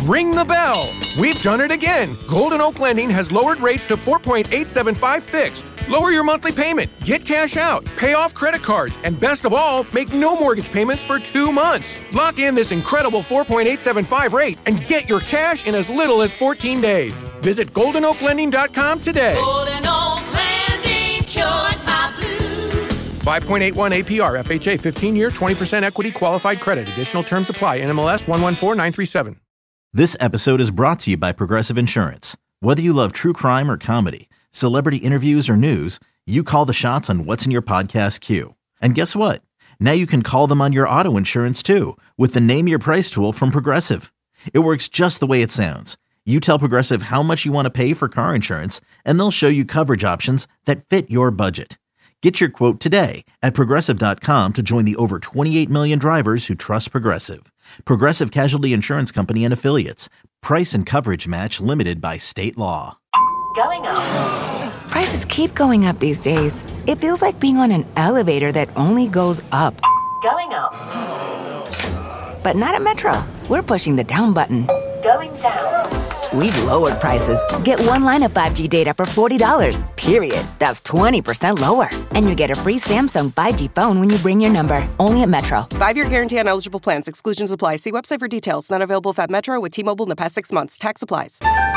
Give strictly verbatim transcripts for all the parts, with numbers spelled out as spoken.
Ring the bell. We've done it again. Golden Oak Lending has lowered rates to four point eight seven five fixed. Lower your monthly payment, get cash out, pay off credit cards, and best of all, make no mortgage payments for two months. Lock in this incredible four point eight seven five rate and get your cash in as little as fourteen days. Visit golden oak lending dot com today. Golden Oak Lending cured my blues. five point eight one A P R, F H A, fifteen-year, twenty percent equity qualified credit. Additional terms apply. N M L S one one four nine three seven. This episode is brought to you by Progressive Insurance. Whether you love true crime or comedy, celebrity interviews or news, you call the shots on what's in your podcast queue. And guess what? Now you can call them on your auto insurance too with the Name Your Price tool from Progressive. It works just the way it sounds. You tell Progressive how much you want to pay for car insurance, and they'll show you coverage options that fit your budget. Get your quote today at progressive dot com to join the over twenty-eight million drivers who trust Progressive. Progressive Casualty Insurance Company and Affiliates. Price and coverage match limited by state law. Going up. Prices keep going up these days. It feels like being on an elevator that only goes up. Going up. But not at Metro. We're pushing the down button. Going down. We've lowered prices. Get one line of five G data for forty dollars, period. That's twenty percent lower. And you get a free Samsung five G phone when you bring your number. Only at Metro. Five-year guarantee on eligible plans. Exclusions apply. See website for details. Not available if at Metro with T-Mobile in the past six months. Tax applies.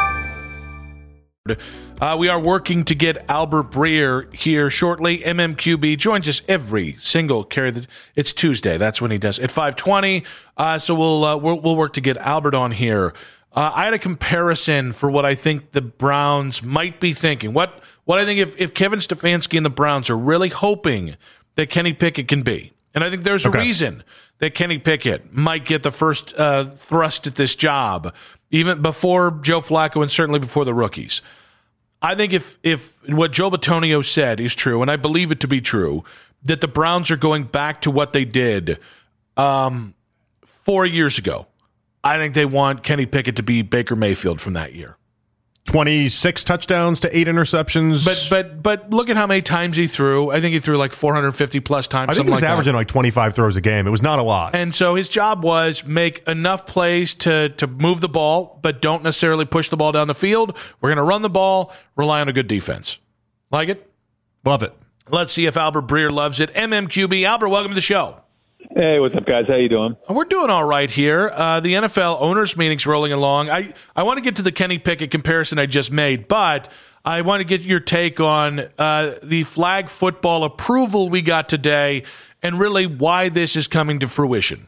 Uh, we are working to get Albert Breer here shortly. M M Q B joins us every single carry. The, it's Tuesday. That's when he does at five twenty. Uh, so we'll, uh, we'll we'll work to get Albert on here. Uh, I had a comparison for what I think the Browns might be thinking. What what I think if, if Kevin Stefanski and the Browns are really hoping that Kenny Pickett can be. And I think there's okay. a reason that Kenny Pickett might get the first uh, thrust at this job, even before Joe Flacco and certainly before the rookies. I think if if what Joe Bitonio said is true, and I believe it to be true, that the Browns are going back to what they did um, four years ago, I think they want Kenny Pickett to be Baker Mayfield from that year. twenty-six touchdowns to eight interceptions. But but but look at how many times he threw. I think he threw like four hundred fifty plus times. I think he was like averaging that. like twenty-five throws a game. It was not a lot. And so his job was make enough plays to to move the ball, but don't necessarily push the ball down the field. We're going to run the ball, rely on a good defense. Like it? Love it. Let's see if Albert Breer loves it. M M Q B. Albert, welcome to the show. Hey, what's up, guys? How you doing? We're doing all right here. Uh, the N F L owners meeting's rolling along. I, I want to get to the Kenny Pickett comparison I just made, but I want to get your take on uh, the flag football approval we got today and really why this is coming to fruition.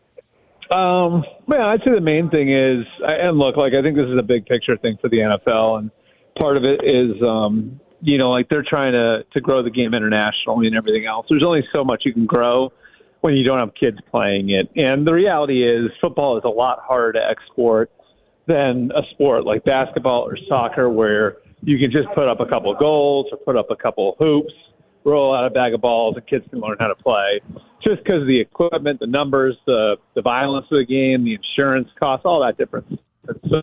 Um, well, I'd say the main thing is, and look, like I think this is a big picture thing for the N F L, and part of it is, um, you know, like they're trying to, to grow the game internationally and everything else. There's only so much you can grow when you don't have kids playing it. And the reality is football is a lot harder to export than a sport like basketball or soccer where you can just put up a couple of goals or put up a couple of hoops, roll out a bag of balls, and kids can learn how to play. Just because of the equipment, the numbers, the, the violence of the game, the insurance costs, all that difference. And so,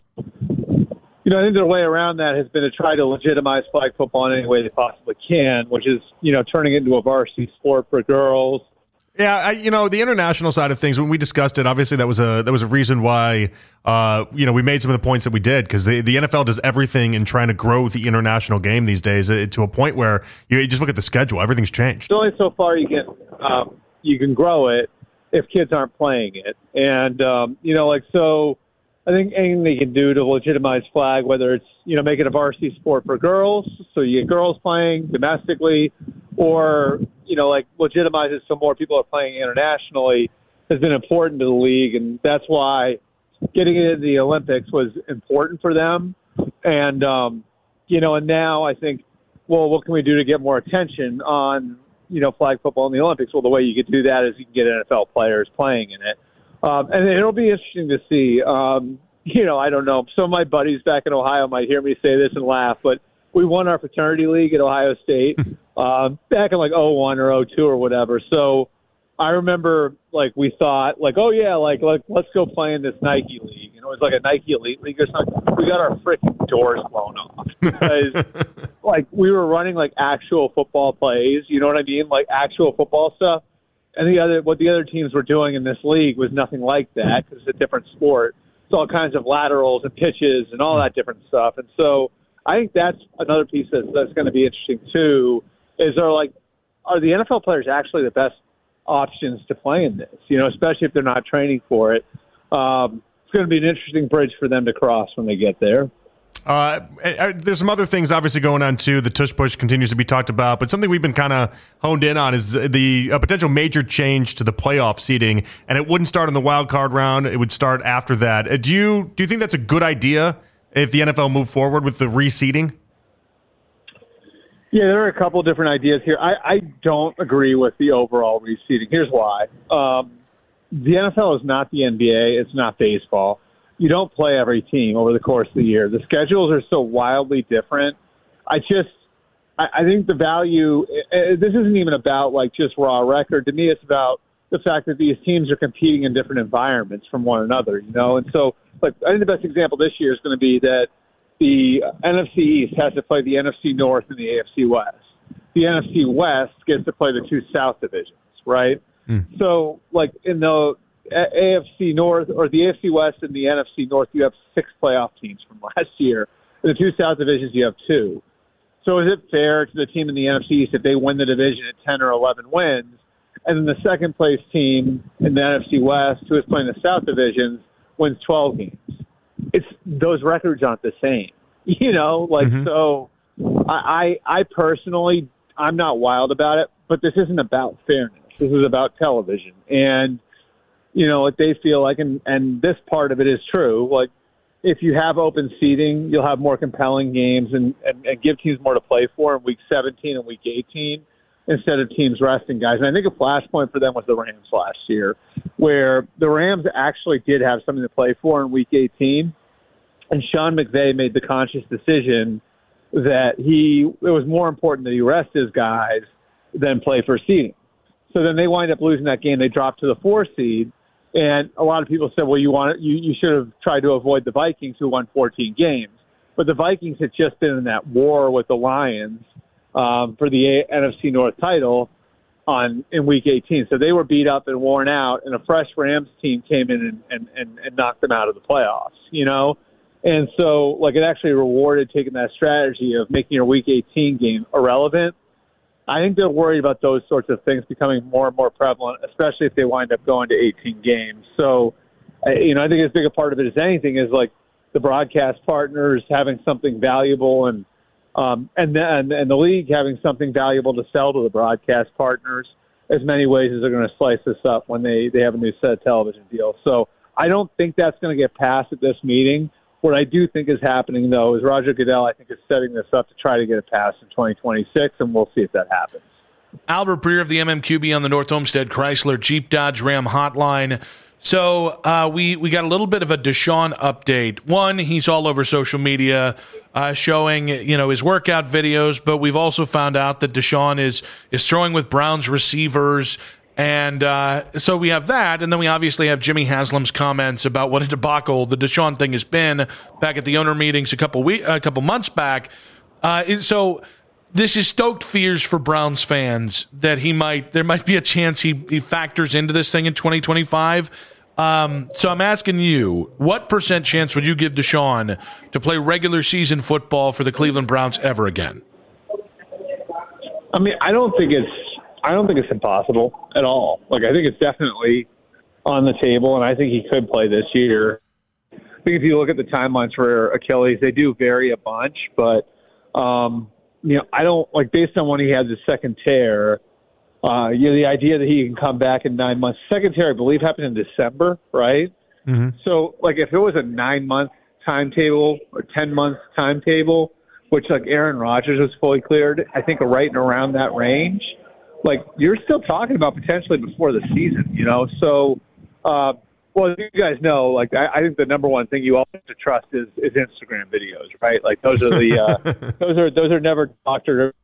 you know, I think their way around that has been to try to legitimize flag football in any way they possibly can, which is, you know, turning it into a varsity sport for girls. Yeah, I, you know, the international side of things, when we discussed it, obviously that was a that was a reason why, uh, you know, we made some of the points that we did, because the, the N F L does everything in trying to grow the international game these days uh, to a point where you, you just look at the schedule, everything's changed. There's only so far you can um, you can grow it if kids aren't playing it, and um, you know, like so. I think anything they can do to legitimize flag, whether it's, you know, make it a varsity sport for girls, so you get girls playing domestically, or, you know, like legitimize it so more people are playing internationally, has been important to the league. And that's why getting it into the Olympics was important for them. And, um, you know, and now I think, well, what can we do to get more attention on, you know, flag football in the Olympics? Well, the way you could do that is you can get N F L players playing in it. Um, and it'll be interesting to see. Um, you know, I don't know. Some of my buddies back in Ohio might hear me say this and laugh, but we won our fraternity league at Ohio State um, back in like oh one or oh two or whatever. So I remember, like, we thought, like, oh, yeah, like, like let's go play in this Nike league. And it was like a Nike Elite League or something. We got our freaking doors blown off because, like, we were running, like, actual football plays. You know what I mean? Like, actual football stuff. And the other, what the other teams were doing in this league was nothing like that because it's a different sport. it's all kinds of laterals and pitches and all that different stuff. And so I think that's another piece that's, that's going to be interesting too. Is are like, are the N F L players actually the best options to play in this? You know, especially if they're not training for it. Um, it's going to be an interesting bridge for them to cross when they get there. Uh, there's some other things obviously going on too. The tush push continues to be talked about, but something we've been kind of honed in on is the a potential major change to the playoff seeding, and it wouldn't start in the wild card round. It would start after that. Uh, do you do you think that's a good idea if the N F L moved forward with the reseeding? Yeah, there are a couple of different ideas here. I, I don't agree with the overall reseeding. Here's why. Um, the N F L is not the N B A. It's not baseball. You don't play every team over the course of the year. The schedules are so wildly different. I just, I, I think the value, uh, this isn't even about like just raw record. To me, it's about the fact that these teams are competing in different environments from one another, you know? And so, like, I think the best example this year is going to be that the N F C East has to play the N F C North and the A F C West. The N F C West gets to play the two South divisions, right? Mm. So, like, in the A F C North or the A F C West and the N F C North, you have six playoff teams from last year. In the two South divisions, you have two. So is it fair to the team in the N F C East if they win the division at ten or eleven wins, and then the second place team in the N F C West, who is playing the South divisions, wins twelve games? It's those records aren't the same, you know. Like mm-hmm. so, I, I I personally I'm not wild about it, but this isn't about fairness. This is about television and. You know, what they feel like, and, and this part of it is true, like, if you have open seating, you'll have more compelling games and, and, and give teams more to play for in week seventeen and week eighteen instead of teams resting guys. And I think a flashpoint for them was the Rams last year, where the Rams actually did have something to play for in week eighteen, and Sean McVay made the conscious decision that he it was more important that he rest his guys than play for seeding. So then they wind up losing that game. They dropped to the four seed. And a lot of people said, well, you want you, you should have tried to avoid the Vikings, who won fourteen games. But the Vikings had just been in that war with the Lions um, for the N F C North title on in week eighteen. So they were beat up and worn out, and a fresh Rams team came in and, and, and, and knocked them out of the playoffs, you know? And so, like, it actually rewarded taking that strategy of making your week eighteen game irrelevant. I think they're worried about those sorts of things becoming more and more prevalent, especially if they wind up going to eighteen games. So, you know, I think as big a part of it as anything is like the broadcast partners having something valuable and um, and then and the league having something valuable to sell to the broadcast partners as many ways as they're going to slice this up when they, they have a new set of television deals. So I don't think that's going to get passed at this meeting. What I do think is happening, though, is Roger Goodell, I think, is setting this up to try to get it passed in twenty twenty-six, and we'll see if that happens. Albert Breer of the M M Q B on the North Olmsted Chrysler Jeep Dodge Ram hotline. So uh, we, we got a little bit of a Deshaun update. One, he's all over social media uh, showing, you know, his workout videos, but we've also found out that Deshaun is is throwing with Browns receivers. And uh, so we have that, and then we obviously have Jimmy Haslam's comments about what a debacle the Deshaun thing has been back at the owner meetings a couple we- a couple months back. Uh, so this is stoked fears for Browns fans that he might there might be a chance he, he factors into this thing in twenty twenty-five. Um, so I'm asking you, what percent chance would you give Deshaun to play regular season football for the Cleveland Browns ever again? I mean, I don't think it's I don't think it's impossible at all. Like, I think it's definitely on the table, and I think he could play this year. I think if you look at the timelines for Achilles, they do vary a bunch, but, um, you know, I don't, like, based on when he had the second tear, uh, you know, the idea that he can come back in nine months. Second tear, I believe, happened in December, right? Mm-hmm. So, like, if it was a nine-month timetable or ten-month timetable, which, like, Aaron Rodgers was fully cleared, I think right and around that range, like, you're still talking about potentially before the season, you know? So, uh, well, you guys know, like, I, I think the number one thing you all have to trust is, is Instagram videos, right? Like, those are the, uh, those are, those are never doctored.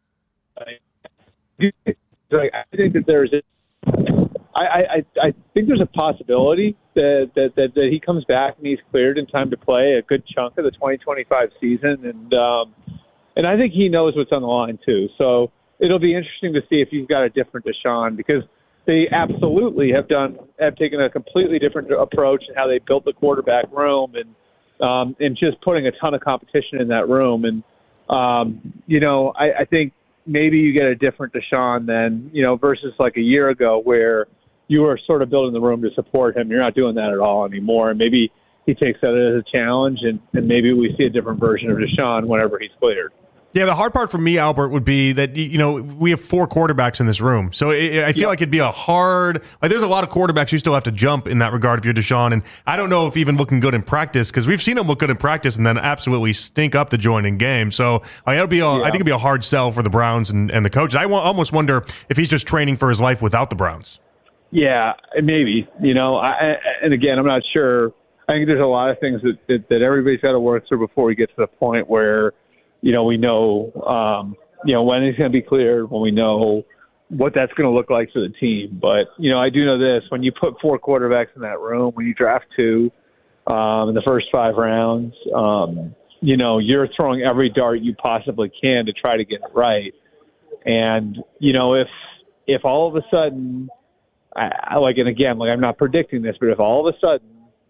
Like, I think that there's, I, I, I think there's a possibility that, that, that, that he comes back and he's cleared in time to play a good chunk of the twenty twenty-five season. And, um, and I think he knows what's on the line too. So, it'll be interesting to see if you've got a different Deshaun, because they absolutely have done have taken a completely different approach in how they built the quarterback room and um, and just putting a ton of competition in that room. And um, you know, I, I think maybe you get a different Deshaun than you know versus like a year ago where you were sort of building the room to support him. You're not doing that at all anymore. And maybe he takes that as a challenge, and, and maybe we see a different version of Deshaun whenever he's cleared. Yeah, the hard part for me, Albert, would be that, you know, we have four quarterbacks in this room. So it, I feel yeah. like it'd be a hard, like there's a lot of quarterbacks you still have to jump in that regard if you're Deshaun. And I don't know if even looking good in practice, because we've seen him look good in practice and then absolutely stink up the joint in game. So I, it'll be a, yeah. I think it'd be a hard sell for the Browns and, and the coaches. I w- almost wonder if he's just training for his life without the Browns. Yeah, maybe. You know, I, and again, I'm not sure. I think there's a lot of things that, that, that everybody's got to work through before we get to the point where, you know, we know, um, you know, when he's going to be cleared, when we know what that's going to look like for the team. But, you know, I do know this. When you put four quarterbacks in that room, when you draft two um, in the first five rounds, um, you know, you're throwing every dart you possibly can to try to get it right. And, you know, if if all of a sudden, I, I like, and again, like I'm not predicting this, but if all of a sudden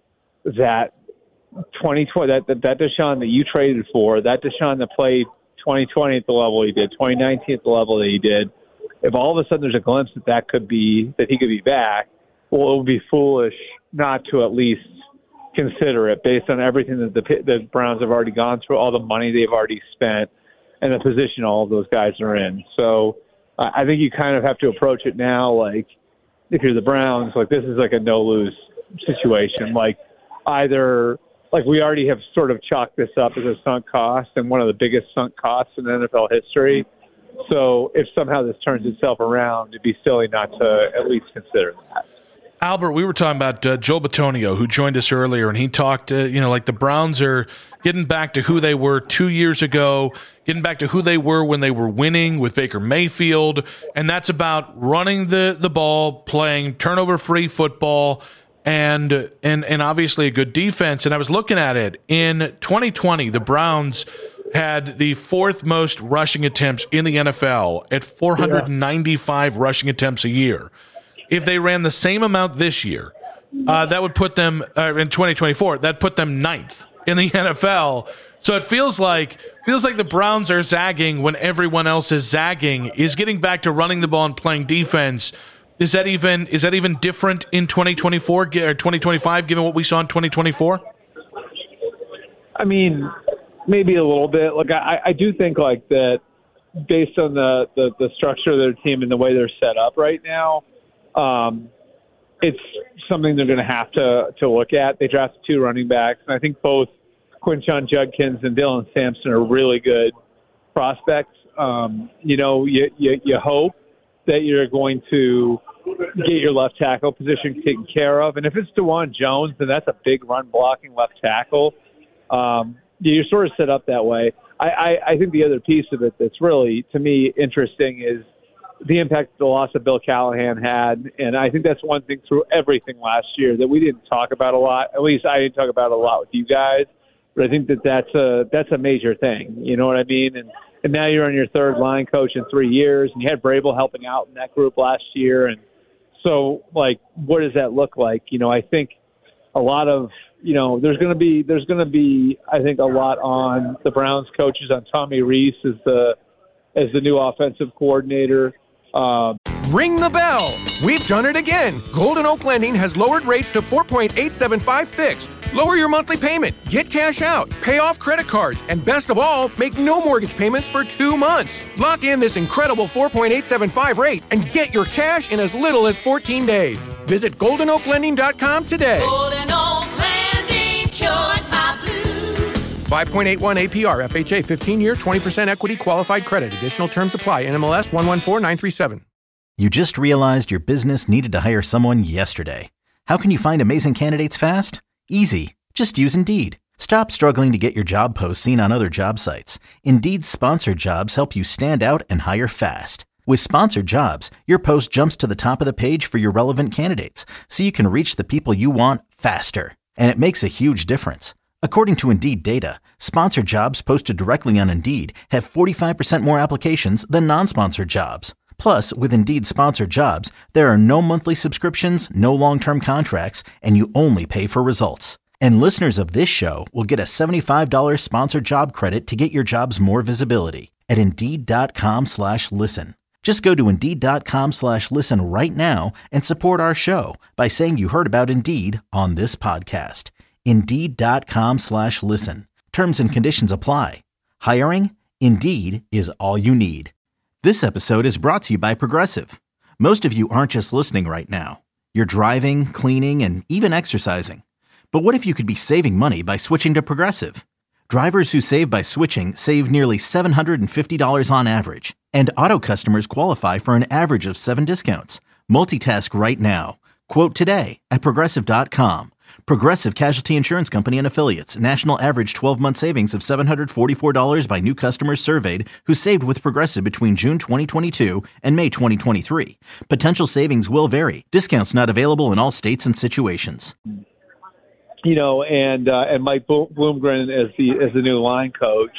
that twenty twenty, that, that, that Deshaun that you traded for, that Deshaun that played twenty twenty at the level he did, twenty nineteen at the level that he did, if all of a sudden there's a glimpse that that could be, that he could be back, well, it would be foolish not to at least consider it based on everything that the, the Browns have already gone through, all the money they've already spent, and the position all of those guys are in. So uh, I think you kind of have to approach it now like, if you're the Browns, like this is like a no-lose situation. Like either – like we already have sort of chalked this up as a sunk cost and one of the biggest sunk costs in N F L history. So if somehow this turns itself around, it'd be silly not to at least consider that. Albert, we were talking about uh, Joe Bitonio, who joined us earlier, and he talked, uh, you know, like the Browns are getting back to who they were two years ago, getting back to who they were when they were winning with Baker Mayfield, and that's about running the, the ball, playing turnover-free football, and and and obviously a good defense. And I was looking at it. In twenty twenty, the Browns had the fourth most rushing attempts in the N F L at four hundred ninety-five yeah. rushing attempts a year. If they ran the same amount this year, uh, that would put them uh, in twenty twenty-four. That put them ninth in the N F L. So it feels like feels like the Browns are zagging when everyone else is zagging. Is getting back to running the ball and playing defense. Is that even is that even different in twenty twenty-four or twenty twenty-five, given what we saw in twenty twenty-four? I mean, maybe a little bit. Like I, I do think like that, based on the, the, the structure of their team and the way they're set up right now, um, it's something they're going to have to to look at. They drafted two running backs, and I think both Quinshon Judkins and Dylan Sampson are really good prospects. Um, you know, you, you you hope that you're going to get your left tackle position taken care of. And if it's DeJuan Jones, then that's a big run-blocking left tackle. Um, you're sort of set up that way. I, I, I think the other piece of it that's really, to me, interesting is the impact the loss of Bill Callahan had. And I think that's one thing through everything last year that we didn't talk about a lot. At least I didn't talk about it a lot with you guys. But I think that that's a, that's a major thing. You know what I mean? And And now you're on your third line coach in three years, and you had Vrabel helping out in that group last year. And so, like, what does that look like? You know, I think a lot of, you know, there's going to be, there's going to be, I think, a lot on the Browns coaches, on Tommy Rees as the, as the new offensive coordinator. Um, Ring the bell. We've done it again. Golden Oak Lending has lowered rates to four point eight seven five fixed. Lower your monthly payment, get cash out, pay off credit cards, and best of all, make no mortgage payments for two months. Lock in this incredible four point eight seven five rate and get your cash in as little as fourteen days. Visit golden oak lending dot com today. Golden Oak Lending cured my blues. five point eight one A P R, F H A, fifteen-year, twenty percent equity qualified credit. Additional terms apply. N M L S one one four nine three seven. You just realized your business needed to hire someone yesterday. How can you find amazing candidates fast? Easy. Just use Indeed. Stop struggling to get your job posts seen on other job sites. Indeed's sponsored jobs help you stand out and hire fast. With sponsored jobs, your post jumps to the top of the page for your relevant candidates, so you can reach the people you want faster. And it makes a huge difference. According to Indeed data, sponsored jobs posted directly on Indeed have forty-five percent more applications than non-sponsored jobs. Plus, with Indeed sponsored jobs, there are no monthly subscriptions, no long-term contracts, and you only pay for results. And listeners of this show will get a seventy-five dollars sponsored job credit to get your jobs more visibility at Indeed.com slash listen. Just go to Indeed.com slash listen right now and support our show by saying you heard about Indeed on this podcast. Indeed.com slash listen. Terms and conditions apply. Hiring? Indeed is all you need. This episode is brought to you by Progressive. Most of you aren't just listening right now. You're driving, cleaning, and even exercising. But what if you could be saving money by switching to Progressive? Drivers who save by switching save nearly seven hundred fifty dollars on average. And auto customers qualify for an average of seven discounts. Multitask right now. Quote today at Progressive dot com. Progressive Casualty Insurance Company and Affiliates. National average twelve-month savings of seven hundred forty-four dollars by new customers surveyed who saved with Progressive between June twenty twenty-two and May twenty twenty-three. Potential savings will vary. Discounts not available in all states and situations. You know, and uh, and Mike Bloomgren as the as the new line coach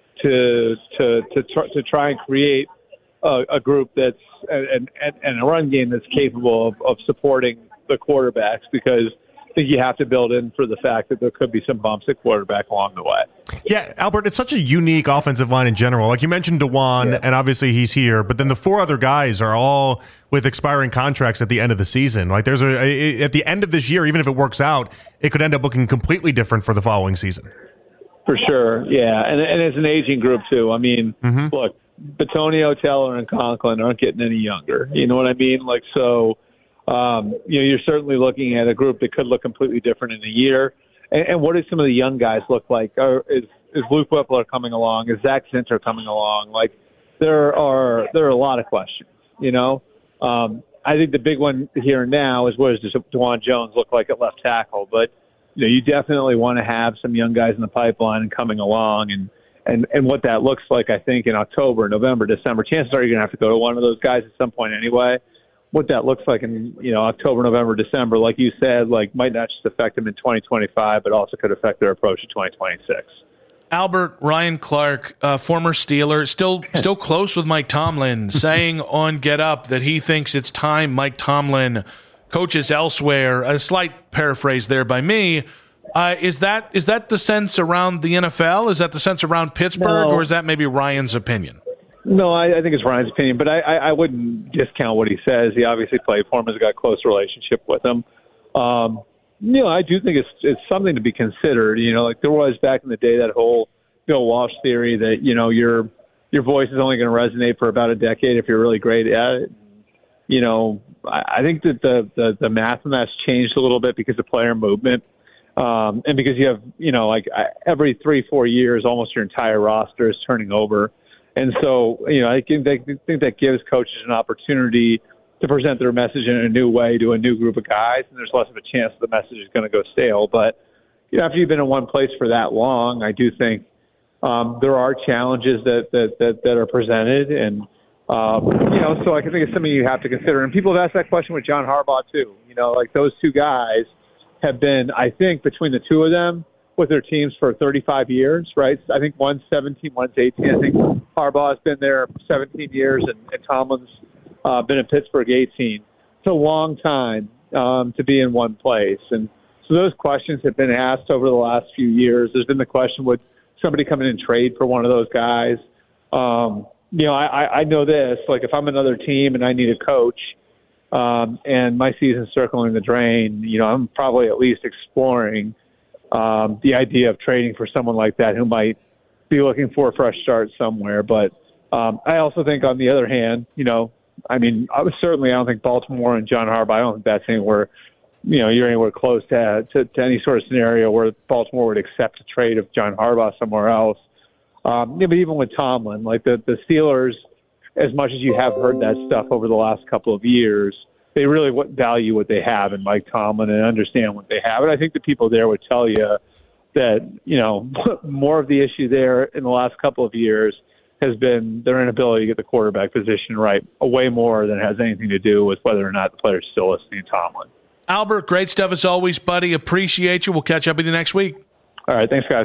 to to to try, to try and create a, a group that's and, and and a run game that's capable of, of supporting the quarterbacks, because I think you have to build in for the fact that there could be some bumps at quarterback along the way. Yeah, Albert, it's such a unique offensive line in general. Like you mentioned DeJuan, yeah. and obviously he's here, but then the four other guys are all with expiring contracts at the end of the season. Like there's a, a at the end of this year, even if it works out, it could end up looking completely different for the following season. For sure, yeah, and and it's an aging group too. I mean, mm-hmm. look, Bitonio, Teller, and Conklin aren't getting any younger. You know what I mean? Like so. Um, you know, you're certainly looking at a group that could look completely different in a year. And, and what do some of the young guys look like? Are, is is Luke Whippler coming along? Is Zach Zinter coming along? Like, there are there are a lot of questions. You know, um, I think the big one here and now is what does DeJuan Jones look like at left tackle? But you know, you definitely want to have some young guys in the pipeline and coming along, and and and what that looks like. I think in October, November, December, chances are you're going to have to go to one of those guys at some point anyway. What that looks like in, you know, October, November, December, like you said, like might not just affect them in twenty twenty-five, but also could affect their approach to twenty twenty-six. Albert, Ryan Clark, uh, former Steeler, still still close with Mike Tomlin, saying on Get Up that he thinks it's time Mike Tomlin coaches elsewhere. A slight paraphrase there by me. Uh, is that is that the sense around the N F L? Is that the sense around Pittsburgh, no. or is that maybe Ryan's opinion? No, I, I think it's Ryan's opinion, but I, I, I wouldn't discount what he says. He obviously played for him, has got a close relationship with him. Um, you know, I do think it's it's something to be considered. You know, like there was back in the day that whole Bill Walsh theory that, you know, your your voice is only going to resonate for about a decade if you're really great at it. You know, I, I think that the, the, the math on that's changed a little bit because of player movement. Um, and because you have, you know, like every three, four years, almost your entire roster is turning over. And so, you know, I think, I think that gives coaches an opportunity to present their message in a new way to a new group of guys, and there's less of a chance the message is going to go stale. But you know, after you've been in one place for that long, I do think um, there are challenges that that, that, that are presented, and um, you know, so I think it's something you have to consider. And people have asked that question with John Harbaugh too. You know, like those two guys have been, I think, between the two of them, with their teams for thirty-five years, right? I think one's seventeen, one's eighteen. I think Harbaugh's been there seventeen years, and, and Tomlin's uh, been in Pittsburgh eighteen. It's a long time um, to be in one place. And so those questions have been asked over the last few years. There's been the question, would somebody come in and trade for one of those guys? Um, you know, I, I know this. Like, if I'm another team and I need a coach um, and my season's circling the drain, you know, I'm probably at least exploring Um, the idea of trading for someone like that who might be looking for a fresh start somewhere. But um, I also think, on the other hand, you know, I mean, I was certainly, I don't think Baltimore and John Harbaugh, I don't think that's anywhere, you know, you're anywhere close to, to, to any sort of scenario where Baltimore would accept a trade of John Harbaugh somewhere else. Um, yeah, but even with Tomlin, like the, the Steelers, as much as you have heard that stuff over the last couple of years, they really value what they have in Mike Tomlin and understand what they have. And I think the people there would tell you that, you know, more of the issue there in the last couple of years has been their inability to get the quarterback position right, way more than it has anything to do with whether or not the player's still listening to Tomlin. Albert, great stuff as always, buddy. Appreciate you. We'll catch up with you next week. All right. Thanks, guys.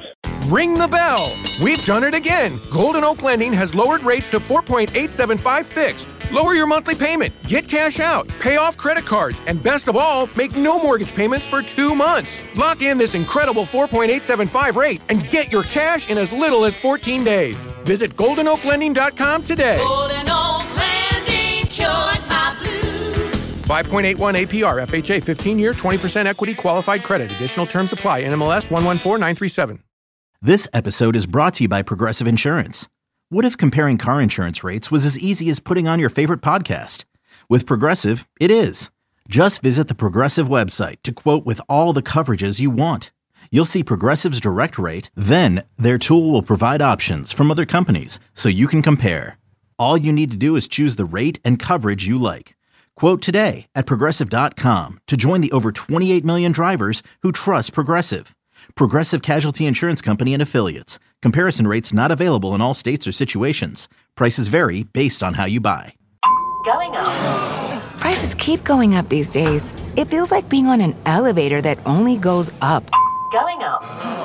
ring the bell. We've done it again. Golden Oak Lending has lowered rates to four point eight seven five fixed. Lower your monthly payment, get cash out, pay off credit cards, and best of all, make no mortgage payments for two months. Lock in this incredible four point eight seven five rate and get your cash in as little as fourteen days. Visit golden oak lending dot com today. Golden Oak Lending cured my blues. five point eight one A P R, F H A, fifteen-year, twenty percent equity qualified credit. Additional terms apply. N M L S one one four nine three seven. This episode is brought to you by Progressive Insurance. What if comparing car insurance rates was as easy as putting on your favorite podcast? With Progressive, it is. Just visit the Progressive website to quote with all the coverages you want. You'll see Progressive's direct rate, then their tool will provide options from other companies so you can compare. All you need to do is choose the rate and coverage you like. Quote today at progressive dot com to join the over twenty-eight million drivers who trust Progressive. Progressive Casualty Insurance Company and Affiliates. Comparison rates not available in all states or situations. Prices vary based on how you buy. Going up. Prices keep going up these days. It feels like being on an elevator that only goes up. Going up.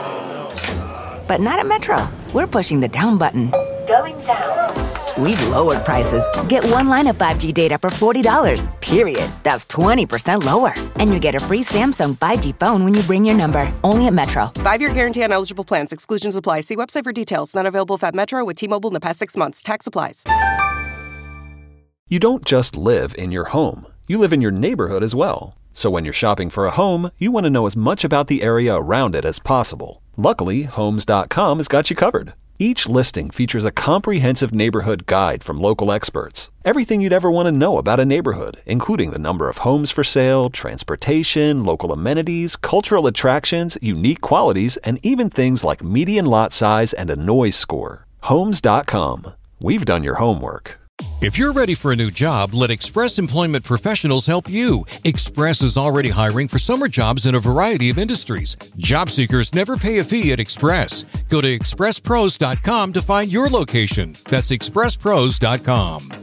But not at Metro. We're pushing the down button. Going down. We've lowered prices. Get one line of five G data for forty dollars, period. That's twenty percent lower. And you get a free Samsung five G phone when you bring your number. Only at Metro. Five-year guarantee on eligible plans. Exclusions apply. See website for details. Not available if at Metro with T-Mobile in the past six months. Tax applies. You don't just live in your home. You live in your neighborhood as well. So when you're shopping for a home, you want to know as much about the area around it as possible. Luckily, Homes dot com has got you covered. Each listing features a comprehensive neighborhood guide from local experts. Everything you'd ever want to know about a neighborhood, including the number of homes for sale, transportation, local amenities, cultural attractions, unique qualities, and even things like median lot size and a noise score. Homes dot com. We've done your homework. If you're ready for a new job, let Express Employment Professionals help you. Express is already hiring for summer jobs in a variety of industries. Job seekers never pay a fee at Express. Go to express pros dot com to find your location. That's express pros dot com.